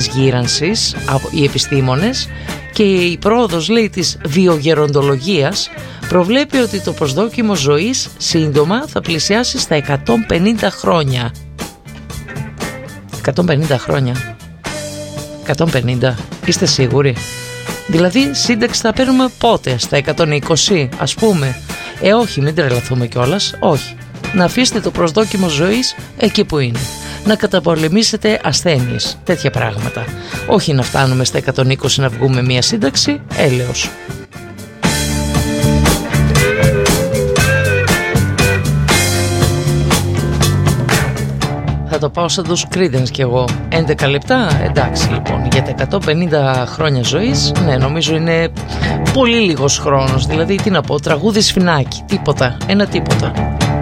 γύρανσης, οι επιστήμονες, και η πρόοδος, λέει, της βιογεροντολογίας προβλέπει ότι το προσδόκιμο ζωής σύντομα θα πλησιάσει στα 150 χρόνια. 150 χρόνια. 150. Είστε σίγουροι? Δηλαδή σύνταξη θα παίρνουμε πότε? Στα 120 ας πούμε? Όχι, μην τρελαθούμε κιόλας. Όχι. Να αφήσετε το προσδόκιμο ζωής εκεί που είναι. Να καταπολεμήσετε ασθένειες, τέτοια πράγματα. Όχι να φτάνουμε στα 120 να βγούμε μία σύνταξη, έλεος. Θα το πάω σαν τους Creedence κι εγώ. 11 λεπτά, εντάξει λοιπόν. Για τα 150 χρόνια ζωής, ναι, νομίζω είναι πολύ λίγος χρόνος. Δηλαδή, τι να πω, τραγούδι σφινάκι, τίποτα, ένα τίποτα.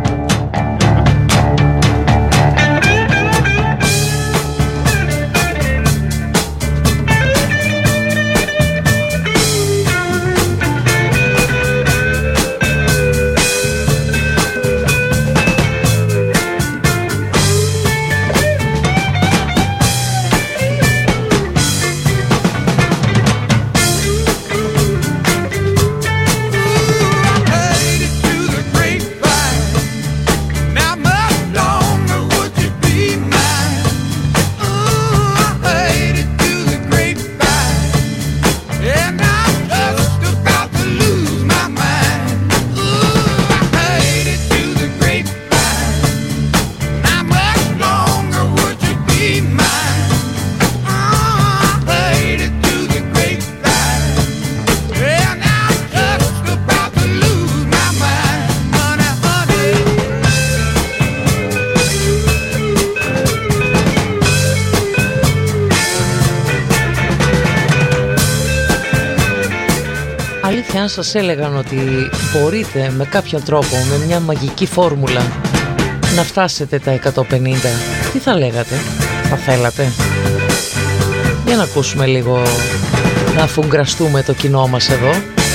Αν σας έλεγαν ότι μπορείτε με κάποιον τρόπο, με μια μαγική φόρμουλα, να φτάσετε τα 150, τι θα λέγατε? Θα θέλατε? Για να ακούσουμε λίγο, να αφουγκραστούμε το κοινό μας εδώ.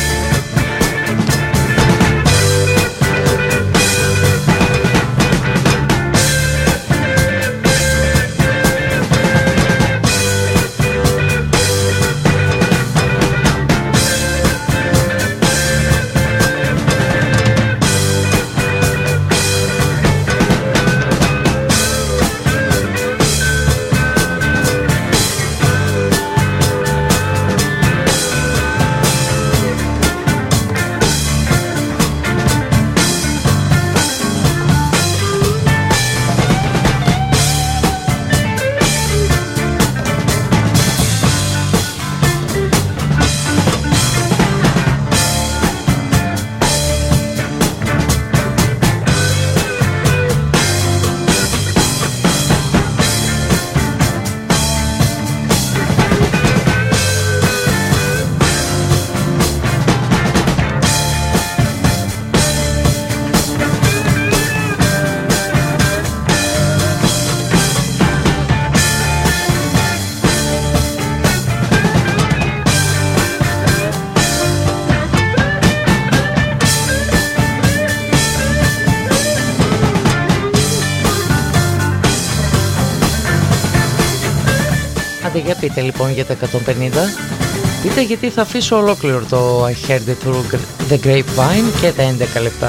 Για πείτε λοιπόν για τα 150. Πείτε, γιατί θα αφήσω ολόκληρο το I heard it through the grapevine και τα 11 λεπτά.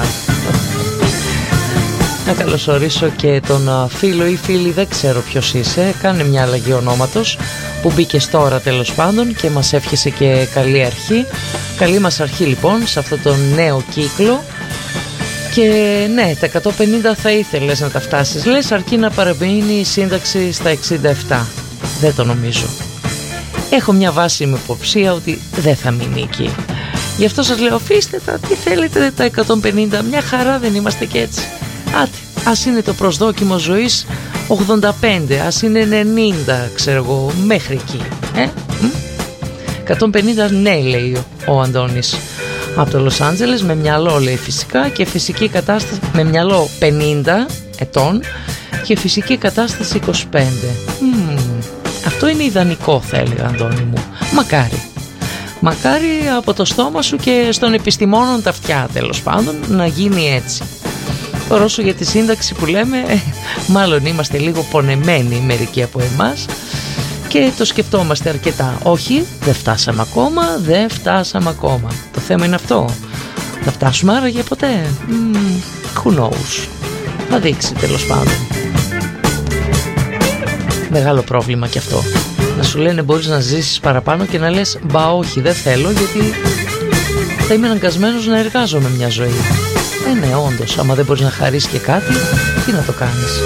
Να καλωσορίσω και τον φίλο ή φίλη, δεν ξέρω ποιος είσαι, κάνε μια αλλαγή ονόματος, που μπήκε τώρα τέλος πάντων και μας εύχεσε και καλή αρχή. Καλή μας αρχή λοιπόν σε αυτό το νέο κύκλο. Και ναι, τα 150 θα ήθελες να τα φτάσεις, λες, αρκεί να παραμείνει η σύνταξη στα 67. Δεν το νομίζω. Έχω μια βάσιμη υποψία ότι δεν θα μείνει εκεί. Γι' αυτό σας λέω, αφήστε τα, τι θέλετε τα 150, μια χαρά δεν είμαστε κι έτσι. Άτε, ας είναι το προσδόκιμο ζωής 85, ας είναι 90, ξέρω εγώ, μέχρι εκεί. 150 ναι, λέει ο Αντώνης από το Λος Άντζελες, με μυαλό, λέει, φυσικά, και φυσική κατάσταση, με μυαλό 50 ετών και φυσική κατάσταση 25. Αυτό είναι ιδανικό, θα έλεγα, Αντώνη μου. Μακάρι. Μακάρι από το στόμα σου και στον επιστημόνων τα αυτιά, τέλος πάντων, να γίνει έτσι. Τώρα όσο για τη σύνταξη που λέμε, μάλλον είμαστε λίγο πονεμένοι μερικοί από εμάς και το σκεφτόμαστε αρκετά. Όχι, δεν φτάσαμε ακόμα. Το θέμα είναι αυτό. Θα φτάσουμε άραγε ποτέ? Who knows. Θα δείξει τέλος πάντων. Μεγάλο πρόβλημα κι αυτό. Να σου λένε μπορείς να ζήσεις παραπάνω και να λες μπα όχι, δεν θέλω, γιατί θα είμαι αναγκασμένος να εργάζομαι μια ζωή. Ναι, όντως, άμα δεν μπορείς να χαρίσεις και κάτι, τι να το κάνεις?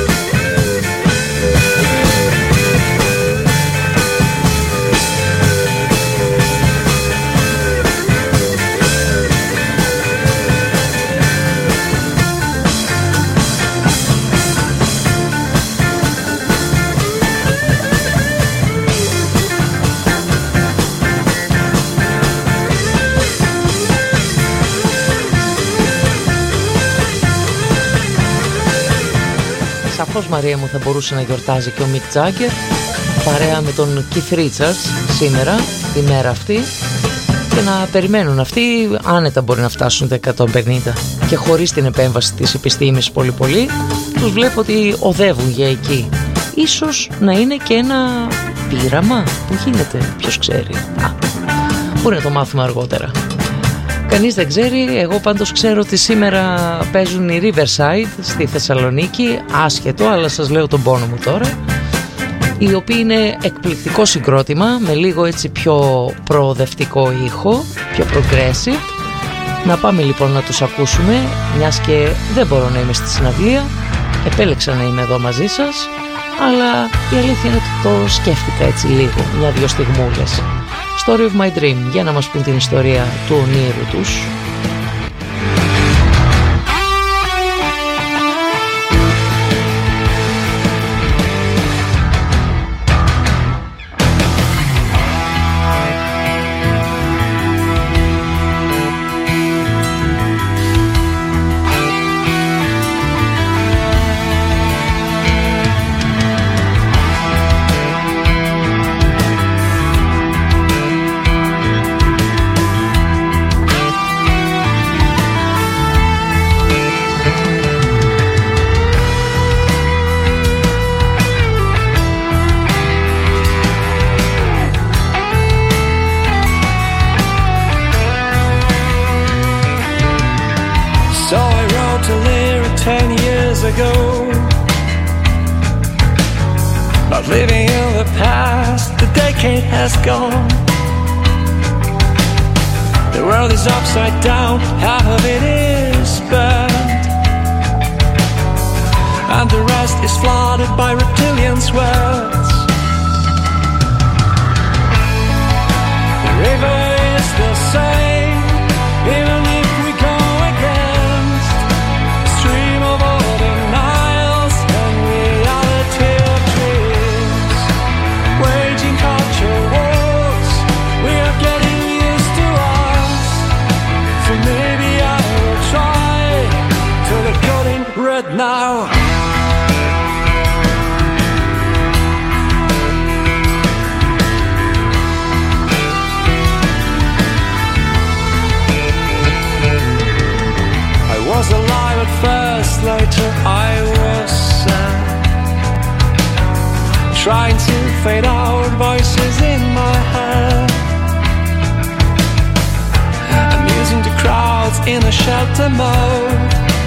Σαφώς, Μαρία μου, θα μπορούσε να γιορτάζει και ο Μικ Τζάγκερ παρέα με τον Keith Richards σήμερα, τη μέρα αυτή, και να περιμένουν αυτοί. Άνετα μπορεί να φτάσουν τα 150 και χωρίς την επέμβαση της επιστήμης πολύ τους βλέπω ότι οδεύουν για εκεί. Ίσως να είναι και ένα πείραμα που γίνεται, ποιος ξέρει. Μπορεί να το μάθουμε αργότερα. Κανείς δεν ξέρει. Εγώ πάντως ξέρω ότι σήμερα παίζουν οι Riverside στη Θεσσαλονίκη. Άσχετο, αλλά σας λέω τον πόνο μου τώρα. Οι οποίοι είναι εκπληκτικό συγκρότημα, με λίγο έτσι πιο προοδευτικό ήχο, πιο progressive. Να πάμε λοιπόν να τους ακούσουμε, μιας και δεν μπορώ να είμαι στη συναυλία. Επέλεξα να είμαι εδώ μαζί σας, αλλά η αλήθεια είναι ότι το σκέφτηκα έτσι λίγο, μια-δυο στιγμούλες. Story of my dream, για να μας πούν την ιστορία του ονείρου τους. Living in the past, the decade has gone. The world is upside down, half of it is burned, and the rest is flooded by reptilians' words. The river is the same, even if we go against the stream of all the Niles and reality of dreams. Waging culture wars, we are getting used to us. So maybe I will try till the good in red now. I was alive at first, later I was sad, trying to fade out voices in my head, amusing the crowds in a shelter mode.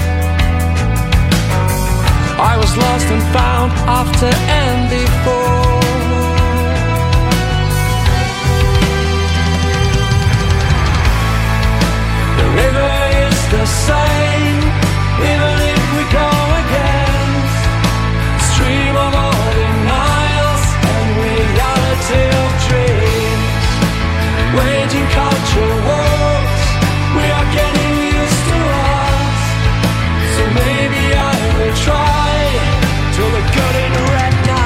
I was lost and found after and before. The river is the same, even if we go against the stream of all the Niles and reality of dreams. Waging culture wars, we are getting used to us. So maybe I will try to look good in red now.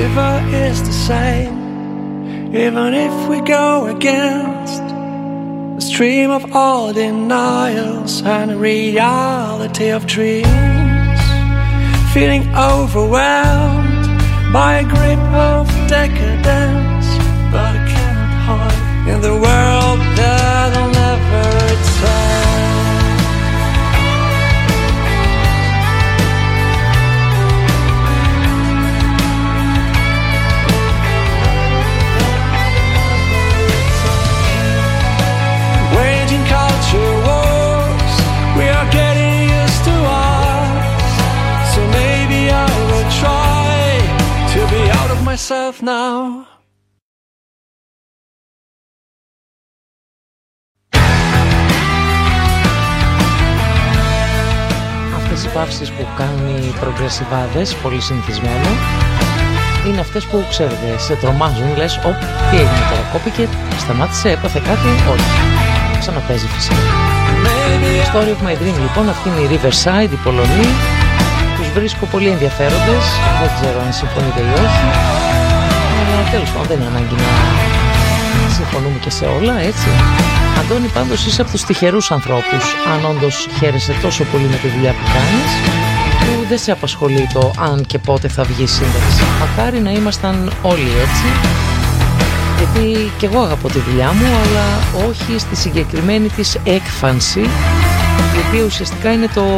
river is the same, even if we go against the stream of all denials and the reality of dreams. Feeling overwhelmed by a grip of decadence, but I cannot hide in the world that'll never return. Waging culture wars, we are getting used to us, so maybe I will try to be out of myself now. Αυτές οι παύσεις που κάνουν οι προγκρεσιβάδες, πολύ συνηθισμένο, είναι αυτές που ξέρετε, σε τρομάζουν, λες, τι έγινε τώρα, κόπηκε, σταμάτησε, έπαθε κάτι, όχι, ξαναπέζει φυσικά. Story of my dream, λοιπόν, αυτή είναι η Riverside, οι Πολωνοί. Τους βρίσκω πολύ ενδιαφέροντες, δεν ξέρω αν συμφωνείτε ή όχι, αλλά τέλος πάντων δεν είναι ανάγκη να συμφωνούμε και σε όλα, έτσι. Αντώνη, πάντως είσαι από τους τυχερούς ανθρώπους, αν όντως χαίρεσαι τόσο πολύ με τη δουλειά που κάνεις, που δεν σε απασχολεί το αν και πότε θα βγει σύνταξη. Μακάρι να ήμασταν όλοι έτσι, γιατί και εγώ αγαπώ τη δουλειά μου, αλλά όχι στη συγκεκριμένη της έκφανση, η οποία ουσιαστικά είναι το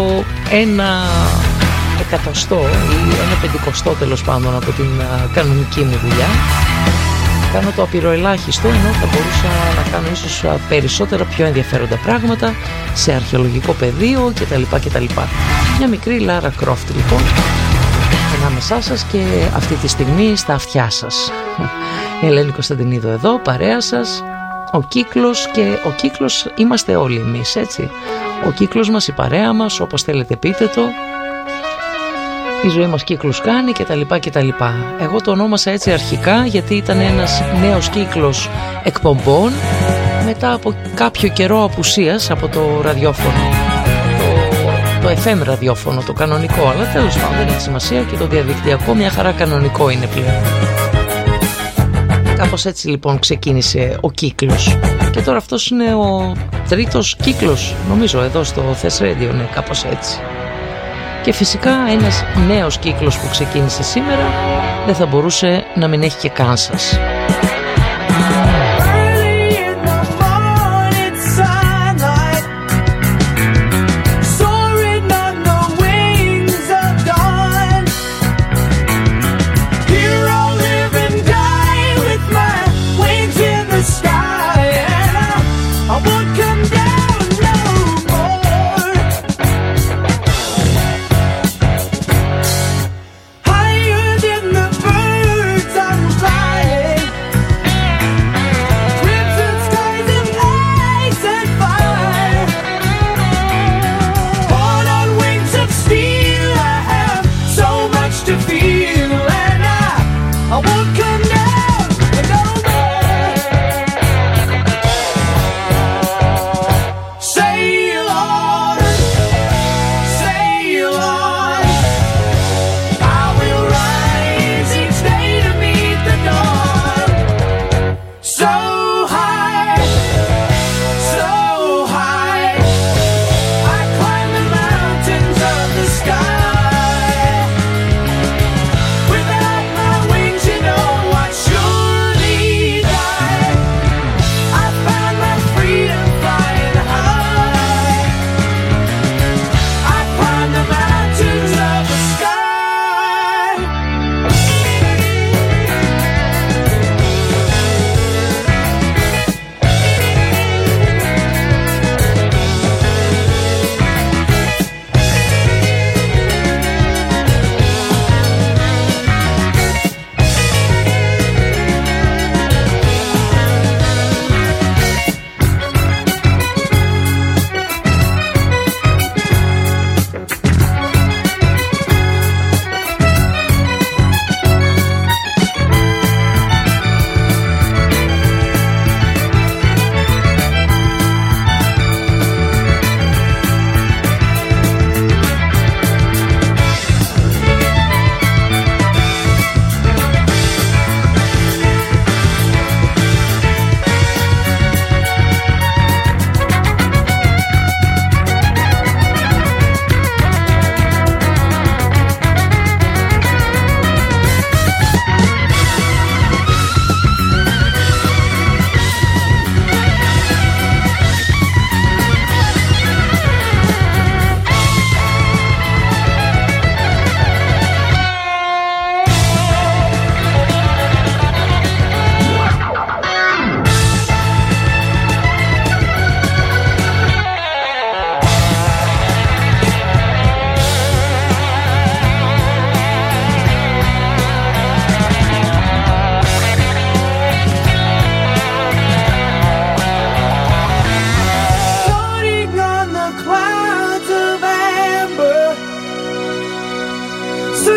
1/100 ή 1/50 τέλος πάντων από την κανονική μου δουλειά. Κάνω το απειροελάχιστο, ενώ θα μπορούσα να κάνω ίσως περισσότερα πιο ενδιαφέροντα πράγματα σε αρχαιολογικό πεδίο κτλ. Μια μικρή Λάρα Κρόφτ λοιπόν ανάμεσά σας και αυτή τη στιγμή στα αυτιά σας. Ελένη Κωνσταντινίδου εδώ, παρέα σας, ο κύκλος, και ο κύκλος είμαστε όλοι εμείς, έτσι. Ο κύκλος μας, η παρέα μας, όπως θέλετε πείτε το. Η ζωή μας κύκλους κάνει κτλ. Εγώ το ονόμασα έτσι αρχικά γιατί ήταν ένας νέος κύκλος εκπομπών μετά από κάποιο καιρό απουσίας από το ραδιόφωνο, το FM ραδιόφωνο, το κανονικό, αλλά τέλος πάντων δεν έχει σημασία, και το διαδικτυακό μια χαρά κανονικό είναι πλέον. Κάπως έτσι λοιπόν ξεκίνησε ο κύκλος, και τώρα αυτός είναι ο τρίτος κύκλος νομίζω εδώ στο Thess Radio, ναι, κάπως έτσι. Και φυσικά ένας νέος κύκλος που ξεκίνησε σήμερα δεν θα μπορούσε να μην έχει και Κάνσας.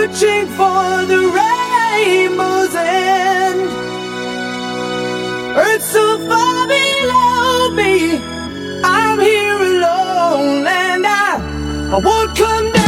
searching for the rainbow's end. Earth so far below me, I'm here alone, and I won't come down.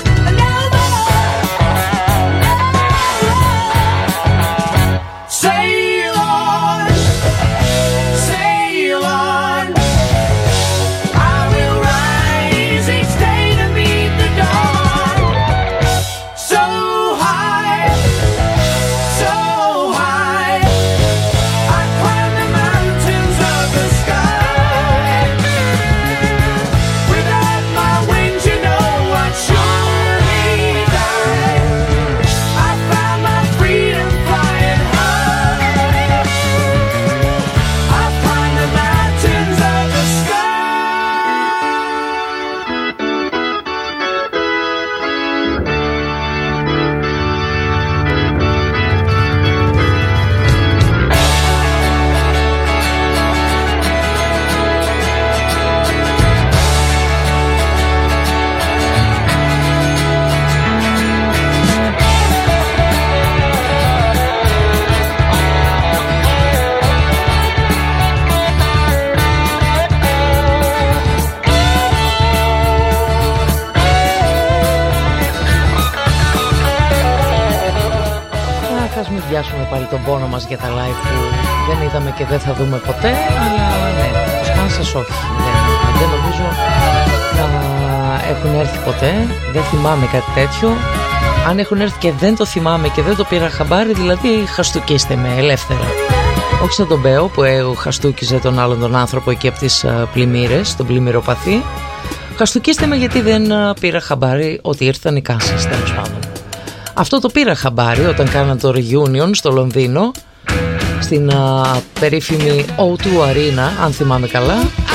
Πιάσουμε πάλι τον πόνο μας για τα live που δεν είδαμε και δεν θα δούμε ποτέ, αλλά ναι, τους Kansas όχι, δεν νομίζω να έχουν έρθει ποτέ, δεν θυμάμαι κάτι τέτοιο. Αν έχουν έρθει και δεν το θυμάμαι και δεν το πήρα χαμπάρι, δηλαδή χαστούκιστε με ελεύθερα. Όχι σαν τον Μπέο που χαστούκιζε τον άλλον τον άνθρωπο εκεί από τις πλημμύρες, τον πλημμυροπαθή. Χαστούκιστε με γιατί δεν πήρα χαμπάρι ότι ήρθαν οι Kansas, τέλος πάντων. Αυτό το πήρα χαμπάρι όταν κάναν το reunion στο Λονδίνο, στην περίφημη O2 Arena, αν θυμάμαι καλά.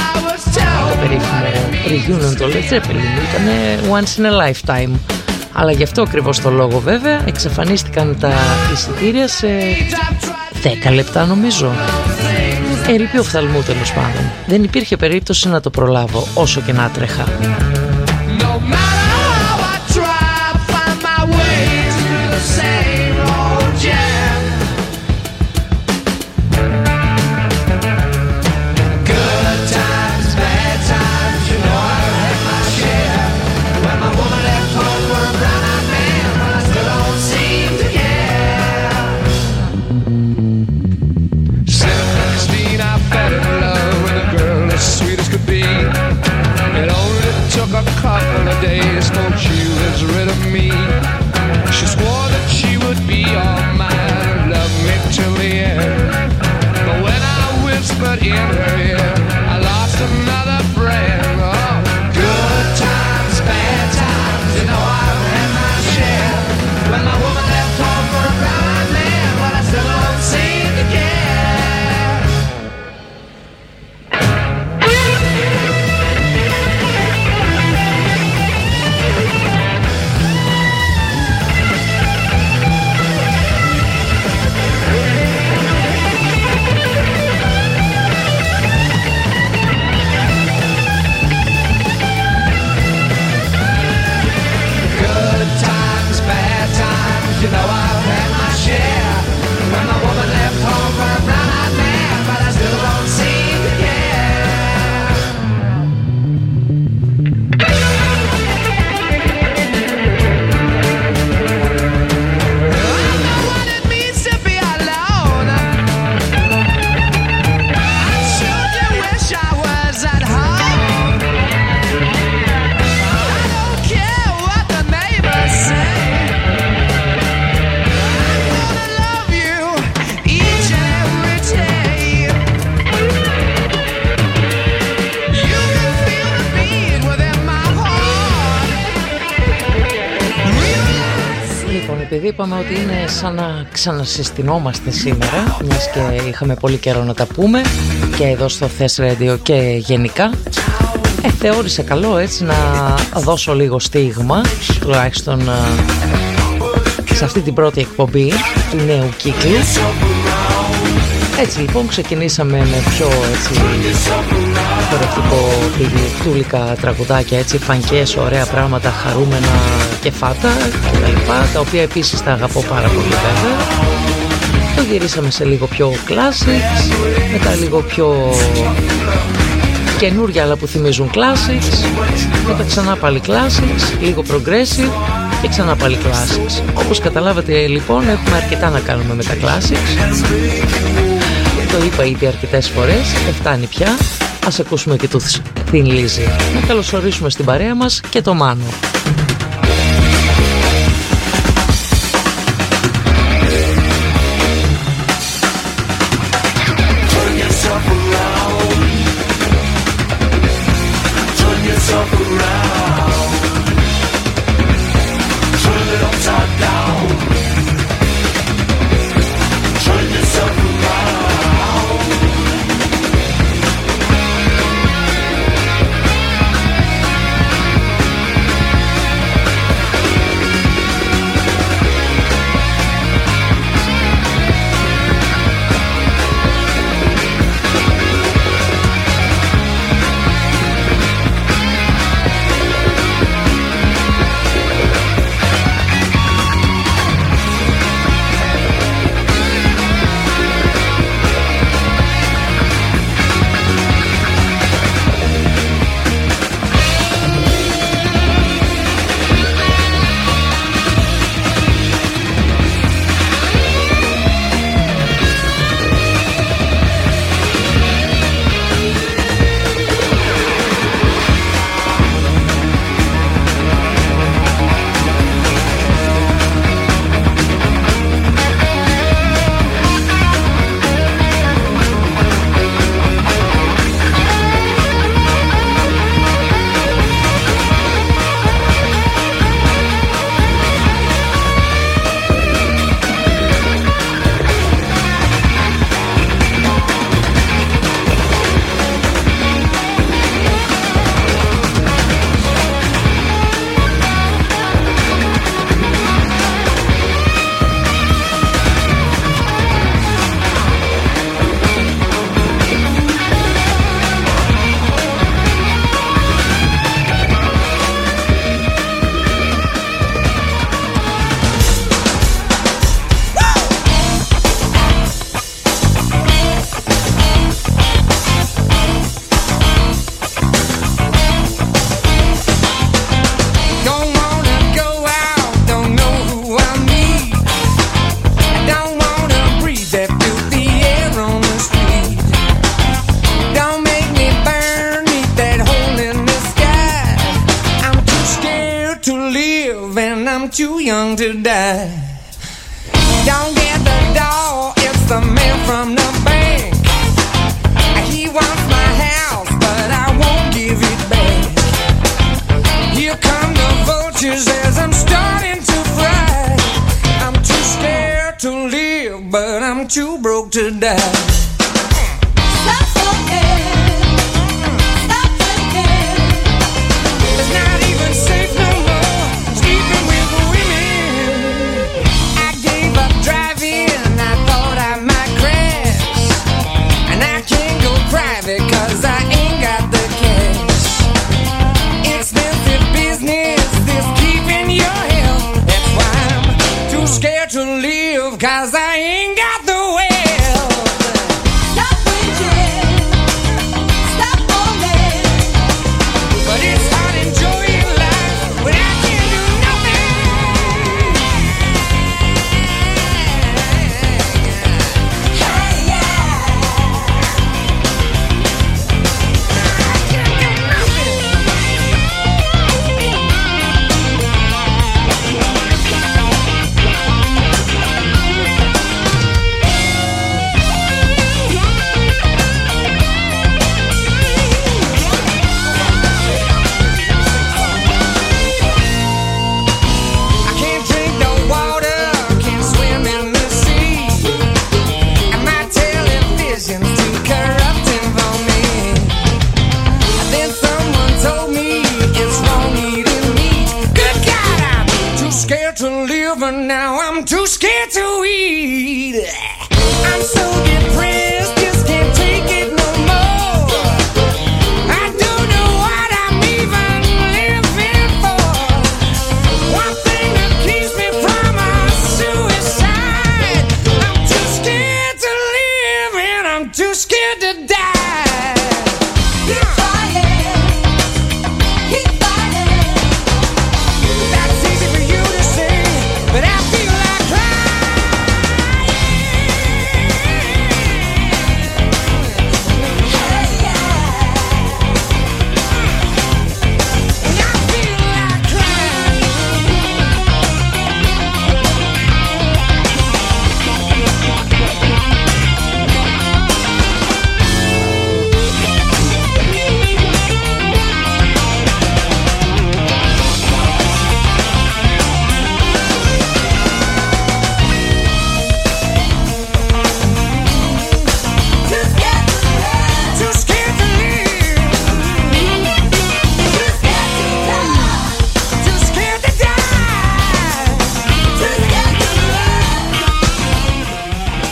Το περίφημο reunion το Led Zeppelin ήταν once in a lifetime. Αλλά γι' αυτό ακριβώς το λόγο βέβαια εξαφανίστηκαν τα εισιτήρια σε 10 λεπτά νομίζω. Ερείπη οφθαλμού τέλος πάντων. Δεν υπήρχε περίπτωση να το προλάβω όσο και να τρέχα. Same old jam. Good times, bad times, you know I've had my share. When my woman left home for a brown-eyed man, but I still don't seem to care. 17, I fell in love with a girl as sweet as could be. It only took a couple of days till she was rid of me. She swore that she would be all mine and love me till the end. But when I whispered in her ear, I lost another friend. Oh, good times, bad times, you know I've had my share. When my woman left home for a brown-eyed man, but I still don't seem to care. You know I've had my share. When my woman left home for a brown-eyed man, but I still don't seem to care. I know what it means to be alone. I sure do wish I was at home. I don't care what the neighbors say. Επειδή είπαμε ότι είναι σαν να ξανασυστηνόμαστε σήμερα, μιας και είχαμε πολύ καιρό να τα πούμε και εδώ στο Thess Radio και γενικά, θεώρησα καλό έτσι να δώσω λίγο στίγμα, τουλάχιστον σε αυτή την πρώτη εκπομπή του νέου κύκλου. Έτσι λοιπόν ξεκινήσαμε με πιο έτσι χορευτικό τουλικά τραγουδάκια, έτσι φανκές, ωραία πράγματα, χαρούμενα και Φάτα και τα λοιπά, τα οποία επίσης τα αγαπώ πάρα πολύ βέβαια. Το γυρίσαμε σε λίγο πιο classics, μετά λίγο πιο καινούρια αλλά που θυμίζουν classics, μετά ξανά πάλι classics, λίγο progressive και ξανά πάλι classics. Όπως καταλάβατε λοιπόν έχουμε αρκετά να κάνουμε με τα classics. Το είπα ήδη αρκετές φορές, δεν φτάνει πια. Ας ακούσουμε και τους Thin Lizzy. Να καλωσορίσουμε στην παρέα μας και το Μάνο. One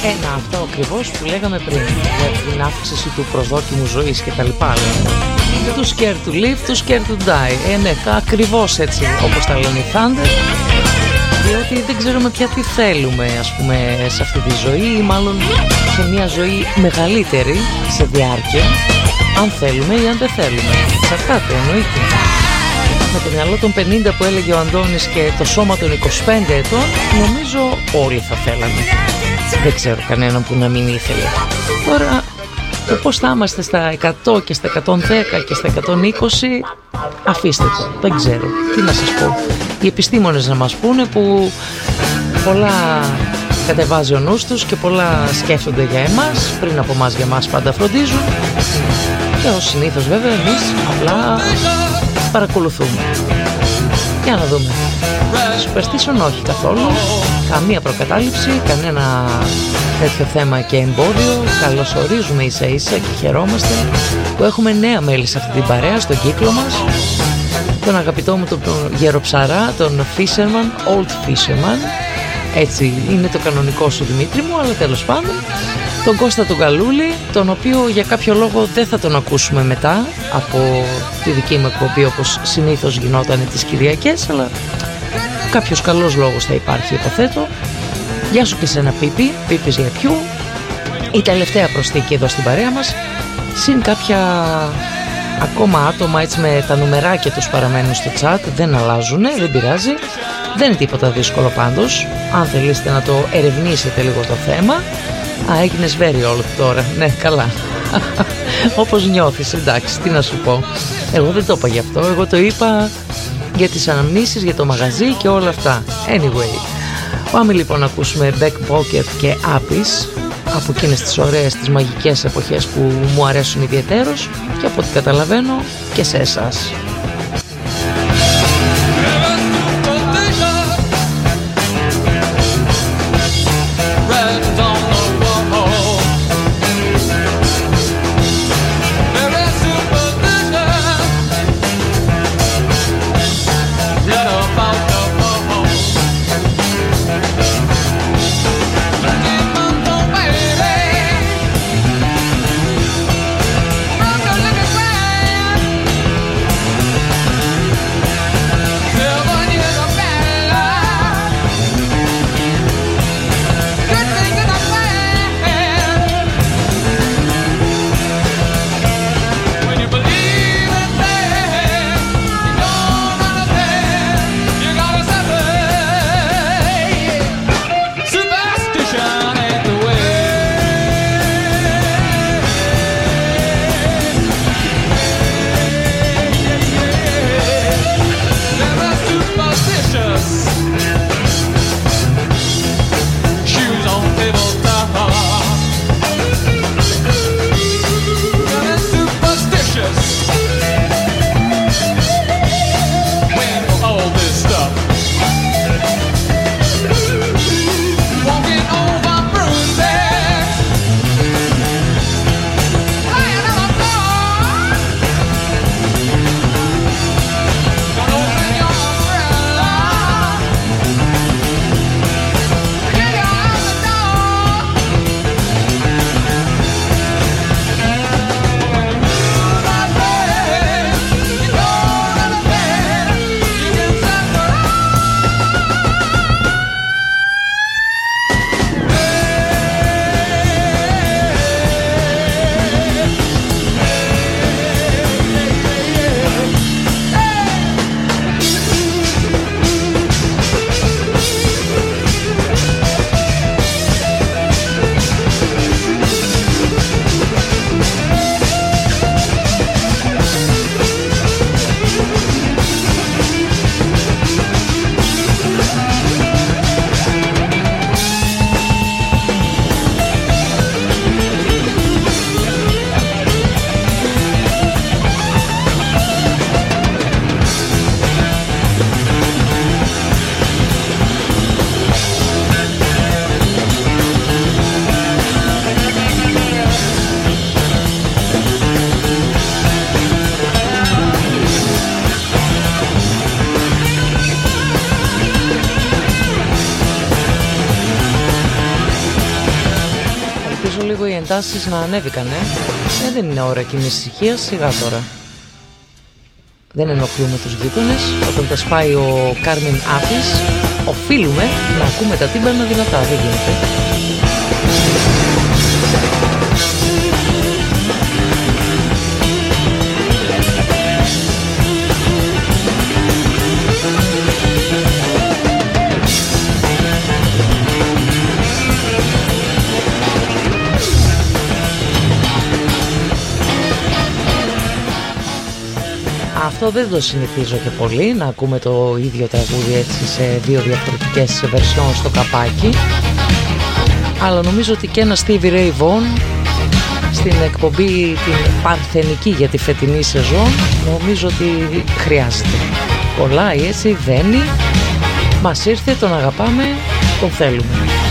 Αυτό ακριβώς που λέγαμε πριν για την αύξηση του προσδόκιμου ζωής και τα λοιπά. Too scared to live, too scared to die. Ναι, ακριβώς έτσι όπως τα λένε οι Thunder. Διότι δεν ξέρουμε πια τι θέλουμε, ας πούμε, σε αυτή τη ζωή, ή μάλλον σε μια ζωή μεγαλύτερη σε διάρκεια, αν θέλουμε ή αν δεν θέλουμε. Εξαρτάται, εννοείται. Με το μυαλό των 50 που έλεγε ο Αντώνης και το σώμα των 25 ετών, νομίζω όλοι θα θέλαμε. Δεν ξέρω κανέναν που να μην ήθελε. Τώρα, το πώς θα είμαστε στα 100 και στα 110 και στα 120, αφήστε το, δεν ξέρω, τι να σας πω. Οι επιστήμονες να μας πούνε, που πολλά κατεβάζει ο νους τους και πολλά σκέφτονται για εμάς, πριν από εμάς για εμάς πάντα φροντίζουν. Και ως συνήθως βέβαια εμείς απλά παρακολουθούμε. Για να δούμε. Superstition όχι καθόλου, καμία προκατάληψη, κανένα τέτοιο θέμα και εμπόδιο. Καλωσορίζουμε ίσα ίσα και χαιρόμαστε που έχουμε νέα μέλη σε αυτή την παρέα, στον κύκλο μας. Τον αγαπητό μου τον γεροψαρά, τον Fisherman, Old Fisherman. Έτσι είναι το κανονικό σου, Δημήτρη μου, αλλά τέλος πάντων. Τον Κώστα τον Καλούλη, τον οποίο για κάποιο λόγο δεν θα τον ακούσουμε μετά από τη δική μου εκπομπή, όπως συνήθως γινόταν τις Κυριακές, αλλά κάποιος καλός λόγος θα υπάρχει, υποθέτω. Γεια σου και σε ένα Πίπη, Πίπης για ποιου. Η τελευταία προσθήκη εδώ στην παρέα μας, συν κάποια ακόμα άτομα έτσι με τα νουμεράκια τους παραμένουν στο chat, δεν αλλάζουν, δεν πειράζει. Δεν είναι τίποτα δύσκολο πάντως, αν θελήσετε να το ερευνήσετε λίγο το θέμα. Έγινες very old τώρα, ναι καλά. Όπως νιώθεις, εντάξει, τι να σου πω. Εγώ δεν το είπα γι' αυτό, εγώ το είπα για τις αναμνήσεις, για το μαγαζί και όλα αυτά. Anyway, πάμε λοιπόν να ακούσουμε Beck Pocket και Apis, από εκείνες τις ωραίες, τις μαγικές εποχές που μου αρέσουν ιδιαιτέρως και από ό,τι καταλαβαίνω και σε εσάς. Rock Νομίζω λίγο οι εντάσεις να ανέβηκαν, δεν είναι ώρα κοινής ησυχίας, σιγά τώρα. Δεν ενοχλούμε τους γείτονες. Όταν τα σπάει ο Κάρμιν Άπης, οφείλουμε να ακούμε τα τύμπανα δυνατά, δεν γίνεται. Αυτό δεν το συνηθίζω και πολύ, να ακούμε το ίδιο τραγούδι έτσι σε δύο διαφορετικές versions στο καπάκι. Αλλά νομίζω ότι και ένα Stevie Ray Vaughan στην εκπομπή την παρθενική για τη φετινή σεζόν, νομίζω ότι χρειάζεται. Κολλάει έτσι, δένει, μας ήρθε, τον αγαπάμε, τον θέλουμε.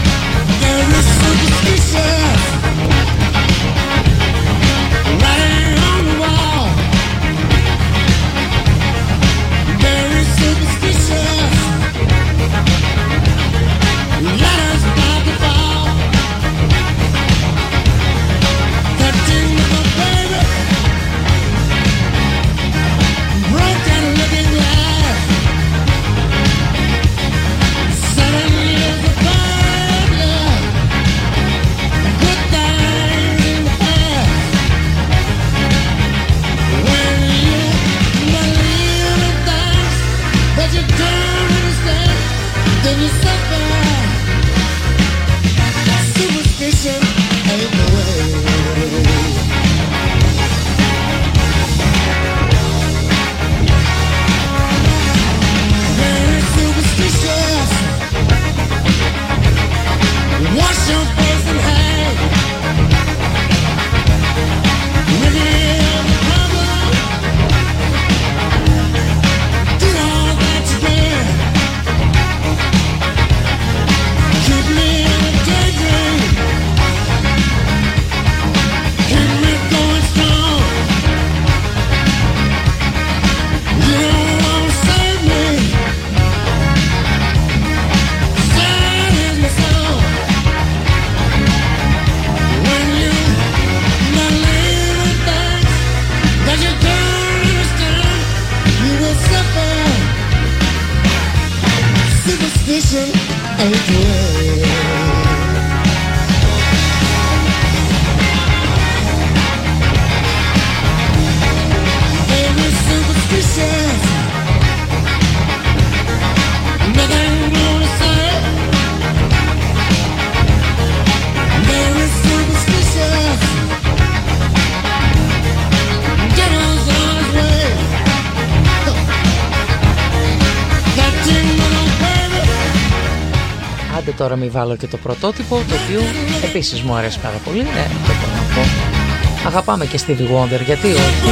Τώρα μην βάλω και το πρωτότυπο, το οποίο επίσης μου αρέσει πάρα πολύ. Ναι, αυτό μπορώ να πω. Αγαπάμε και Stevie Wonder, γιατί όχι.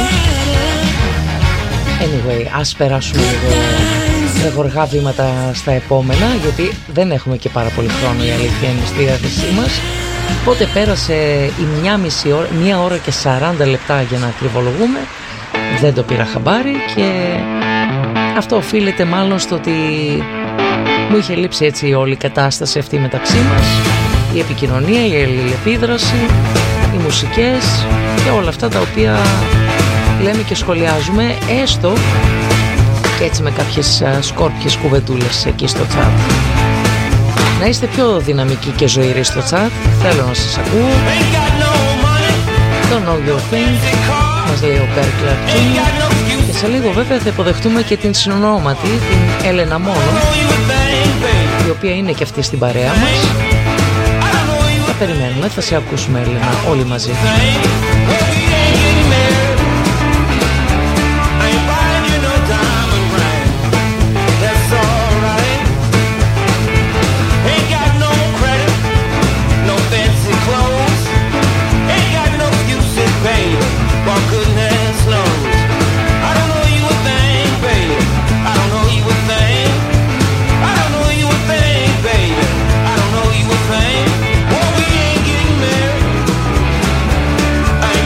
Anyway, ας περάσουμε λίγο με γοργά βήματα στα επόμενα, γιατί δεν έχουμε και πάρα πολύ χρόνο, η αλήθεια είναι στη διάθεσή μας. Οπότε πέρασε η 1 ώρα και 40 λεπτά για να ακριβολογούμε. Δεν το πήρα χαμπάρι και αυτό οφείλεται μάλλον στο ότι μου είχε λείψει έτσι όλη η κατάσταση αυτή μεταξύ μας, η επικοινωνία, η αλληλεπίδραση, οι μουσικές και όλα αυτά τα οποία λέμε και σχολιάζουμε, έστω και έτσι με κάποιες σκόρπιες κουβεντούλες εκεί στο chat. Να είστε πιο δυναμικοί και ζωηροί στο chat, θέλω να σας ακούω. Don't know your thing, μας λέει ο Berk Clark Jr. Και σε λίγο βέβαια θα υποδεχτούμε και την συνονόματη, την Έλενα Μόνο, η οποία είναι και αυτή στην παρέα μας. Θα περιμένουμε, θα σε ακούσουμε Έλενα όλοι μαζί. I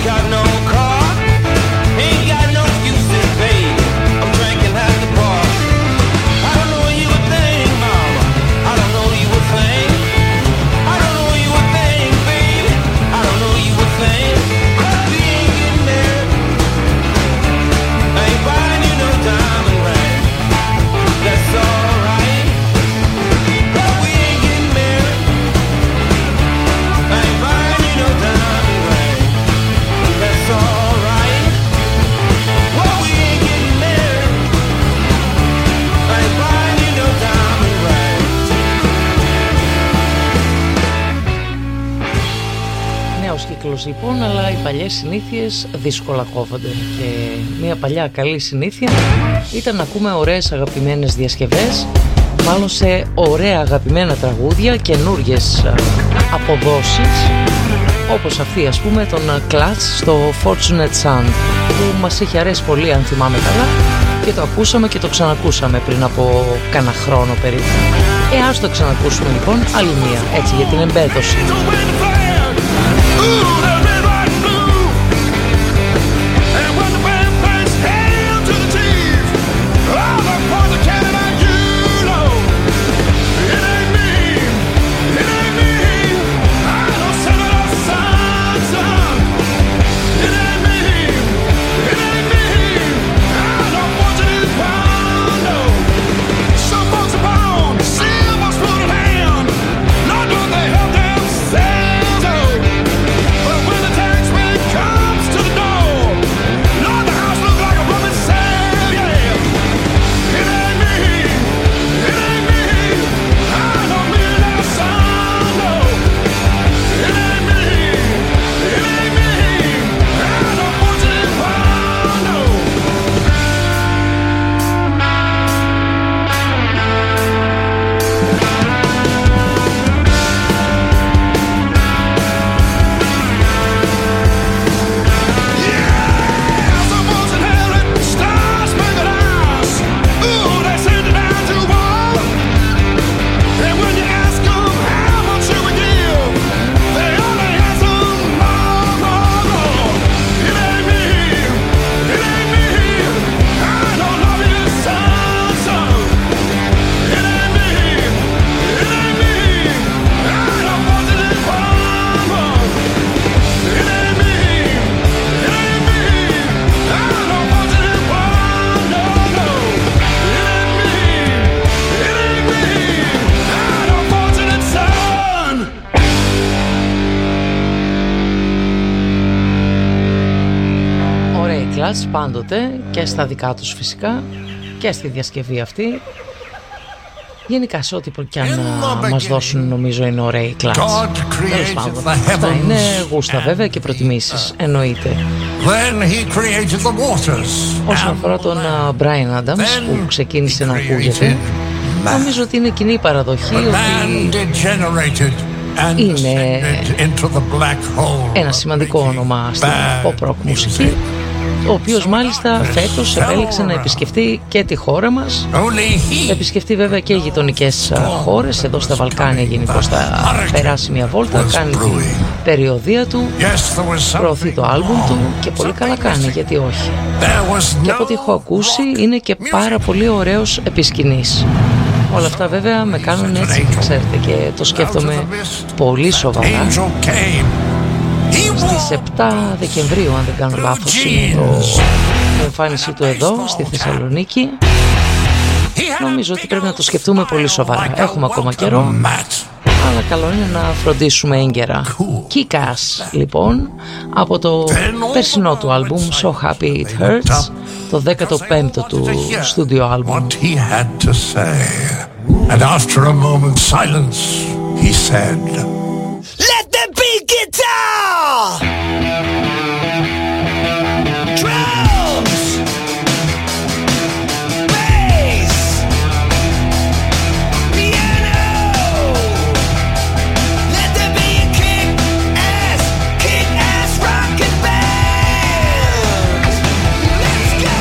got no car, ain't got no excuses, babe. I'm drinking at the bar. I don't know you a thing, mama. I don't know you a thing. I don't know you a thing, baby. I don't know you a thing. But we ain't getting married. I ain't buying you no diamond ring. That's alright. But we ain't getting married. I ain't buying you no diamond ring. That's alright. Well, we ain't getting married. I ain't buying you no diamond ring. Νέος κύκλος λοιπόν, αλλά οι παλιές συνήθειες δύσκολα κόβονται. Και μια παλιά καλή συνήθεια ήταν να ακούμε ωραίες αγαπημένες διασκευές, μάλλον σε ωραία αγαπημένα τραγούδια, καινούριες αποδόσεις, όπως αυτή ας πούμε των Clutch στο Fortunate Son, που μας είχε αρέσει πολύ αν θυμάμαι καλά και το ακούσαμε και το ξανακούσαμε πριν από κάνα χρόνο περίπου. Ας το ξανακούσουμε λοιπόν άλλη μία, έτσι, για την εμπέδωση. Πάντοτε και στα δικά τους φυσικά και στη διασκευή αυτή. Γενικά σε ό,τι και αν μας δώσουν νομίζω είναι ωραίοι Clutch. Τέλος πάντων, αυτά είναι γούστα βέβαια και προτιμήσεις, εννοείται. Όσον αφορά τον Brian Adams που ξεκίνησε να ακούγεται, νομίζω ότι είναι κοινή παραδοχή ότι είναι ένα σημαντικό όνομα στην pop rock μουσική, ο οποίος μάλιστα φέτος επέλεξε να επισκεφτεί και τη χώρα μας. Επισκεφτεί βέβαια και γειτονικές χώρες, εδώ στα Βαλκάνια γενικώς θα περάσει μια βόλτα, κάνει την περιοδία του, προωθεί το άλμπουμ του και πολύ καλά κάνει, γιατί όχι. Και από ό,τι έχω ακούσει είναι και πάρα πολύ ωραίος επισκηνής. Όλα αυτά βέβαια με κάνουν έτσι, ξέρετε, και το σκέφτομαι πολύ σοβαρά. Στις 7 Δεκεμβρίου, αν δεν κάνω λάθος, είναι η εμφάνισή του εδώ στη Θεσσαλονίκη. Νομίζω ότι πρέπει να το σκεφτούμε πολύ σοβαρά. Έχουμε ακόμα καιρό, αλλά καλό είναι να φροντίσουμε έγκαιρα. Kick-Ass λοιπόν, από το περσινό του άλμπουμ So Happy It Hurts, το 15ο του στούντιο άλμπουμ. And after a moment's silence, he said, Let the beat guitar! Drums! Bass! Piano! Let there be a kick-ass rockin' band! Let's go!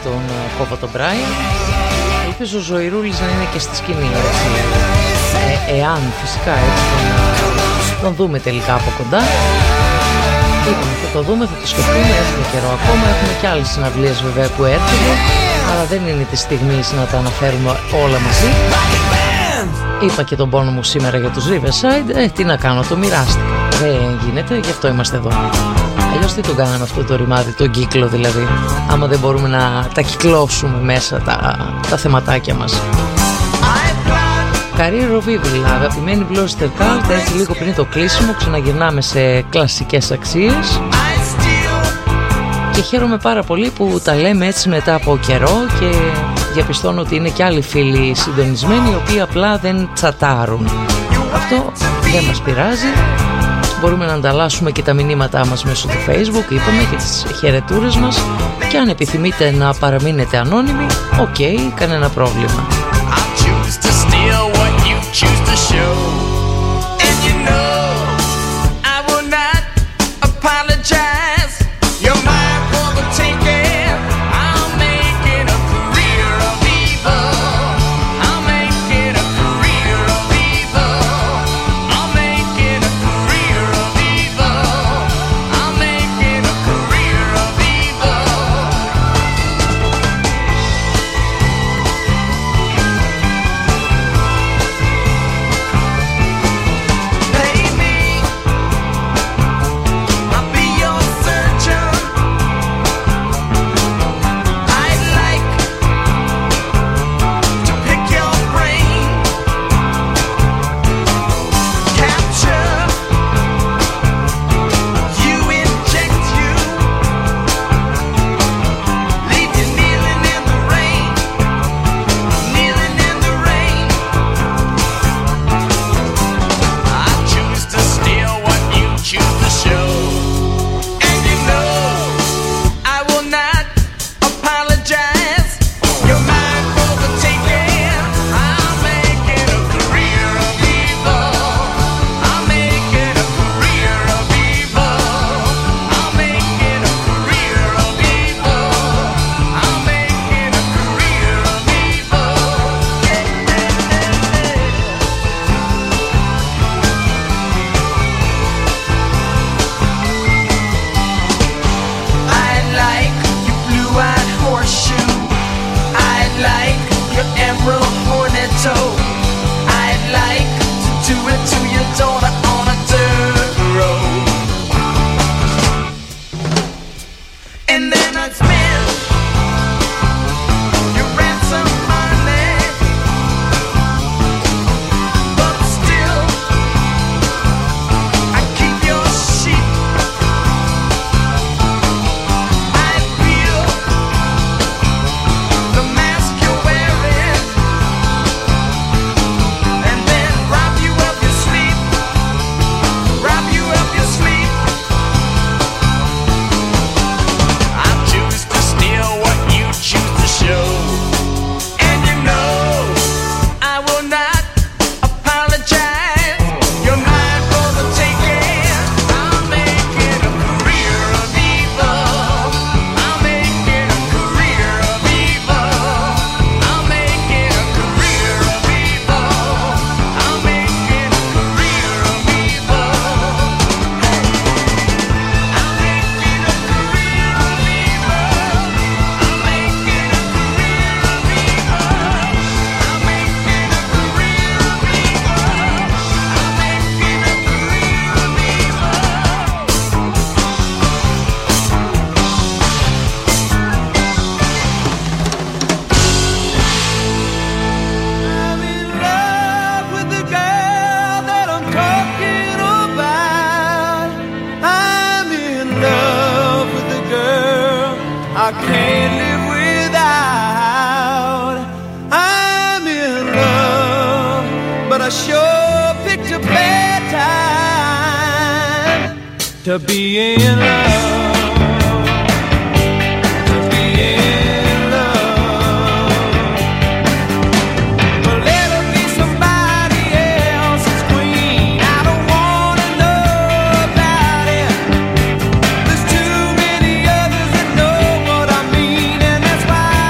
τον Κόβο τον Μπράιν. Ελπίζω ο Ζωηρούλης να είναι και στη σκηνή, έτσι. Εάν φυσικά έτσι τον δούμε τελικά από κοντά. Είπαμε, θα το δούμε, θα το σκεφτούμε, έχουμε καιρό ακόμα, έχουμε και άλλες συναυλίες βέβαια που έρχονται, αλλά δεν είναι τη στιγμή να τα αναφέρουμε όλα μαζί. Είπα και τον πόνο μου σήμερα για τους Riverside, τι να κάνω, το μοιράστηκα. Δεν γίνεται, γι' αυτό είμαστε εδώ. Αλλιώς τι τον κάναμε αυτό το ρημάδι, τον κύκλο δηλαδή, άμα δεν μπορούμε να τα κυκλώσουμε μέσα τα θεματάκια μας. Career of Evil, αγαπημένη Bloster Cult, έτσι λίγο πριν το κλείσιμο ξαναγυρνάμε σε κλασικές αξίες και χαίρομαι πάρα πολύ που τα λέμε έτσι μετά από καιρό και διαπιστώνω ότι είναι και άλλοι φίλοι συντονισμένοι οι οποίοι απλά δεν τσατάρουν. Αυτό δεν μας πειράζει, μπορούμε να ανταλλάσσουμε και τα μηνύματά μας μέσω του Facebook, είπαμε, και τις χαιρετούρες μας, και αν επιθυμείτε να παραμείνετε ανώνυμοι, οκ, κανένα πρόβλημα. Choose to show, and you know I will not apologize. You're mine for the taking. I'll make it a career of evil. I'll make it a career of evil. I'll make it a career of evil. I'll make it a career of evil. I can't live without. I'm in love, but I sure picked a bad time to be in love. That's why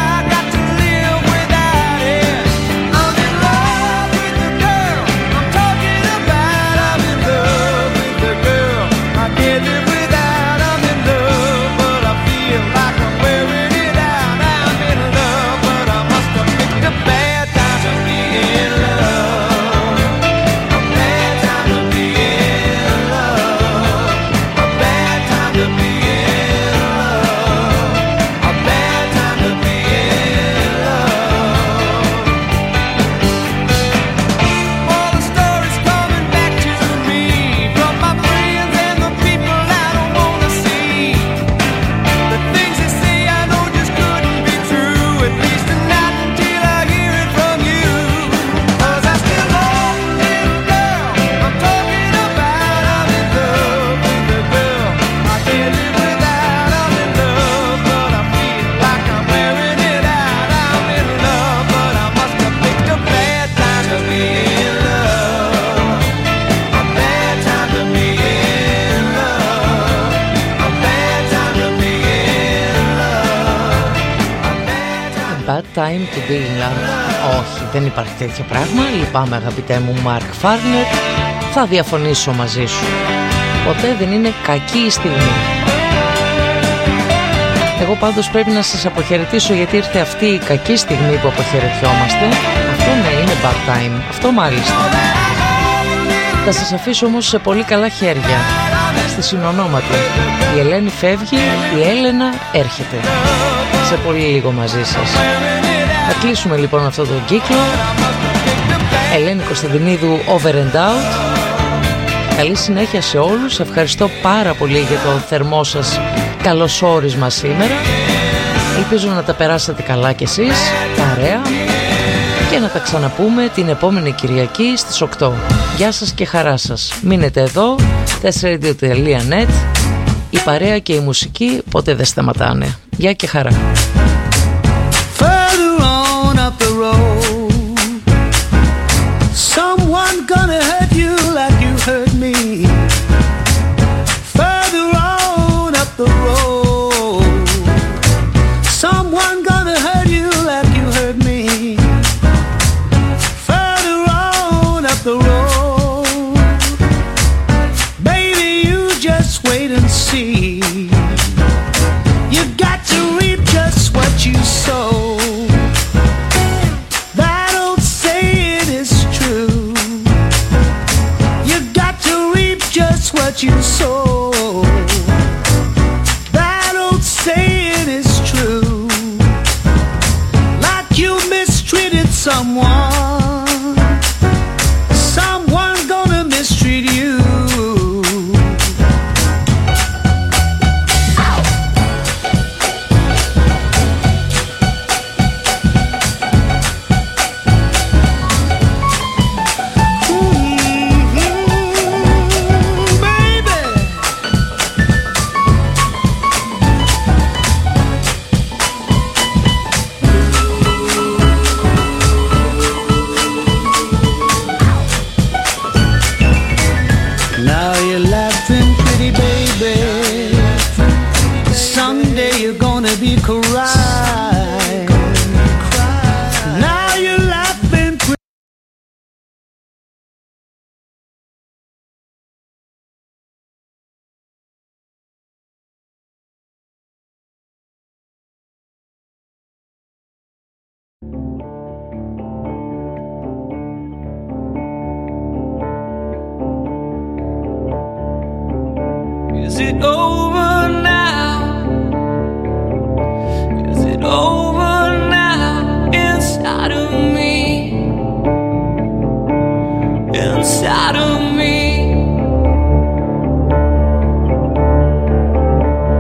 Time to be in love. Όχι, δεν υπάρχει τέτοιο πράγμα. Λυπάμαι αγαπητέ μου Μαρκ Φάρνερ. Θα διαφωνήσω μαζί σου. Ποτέ δεν είναι κακή η στιγμή. Εγώ πάντως πρέπει να σας αποχαιρετήσω, γιατί ήρθε αυτή η κακή στιγμή που αποχαιρετιόμαστε. Αυτό ναι, είναι bad time. Αυτό μάλιστα. Θα σας αφήσω όμως σε πολύ καλά χέρια. Στη συνονόματη. Η Ελένη φεύγει, η Έλενα έρχεται. Σε πολύ λίγο μαζί σας. Θα κλείσουμε λοιπόν αυτό τον κύκλο. Ελένη Κωνσταντινίδου, Over and Out. Καλή συνέχεια σε όλους. Ευχαριστώ πάρα πολύ για το θερμό σας καλωσόρισμα σήμερα. Ελπίζω να τα περάσατε καλά κι εσείς, παρέα, και να τα ξαναπούμε την επόμενη Κυριακή στις 8. Γεια σας και χαρά σας. Μείνετε εδώ, 4radio.net. Η παρέα και η μουσική ποτέ δεν σταματάνε. Γεια και χαρά. Further on up the road, someone gonna hurt you like you hurt me. Further on up the road, someone gonna hurt you like you hurt me. Further on up the road, baby, you just wait and see. You got to reap just what you sow. That old saying is true. You got to reap just what you sow. That old saying is true. Like you mistreated someone, someone gonna mistreat you. Is it over?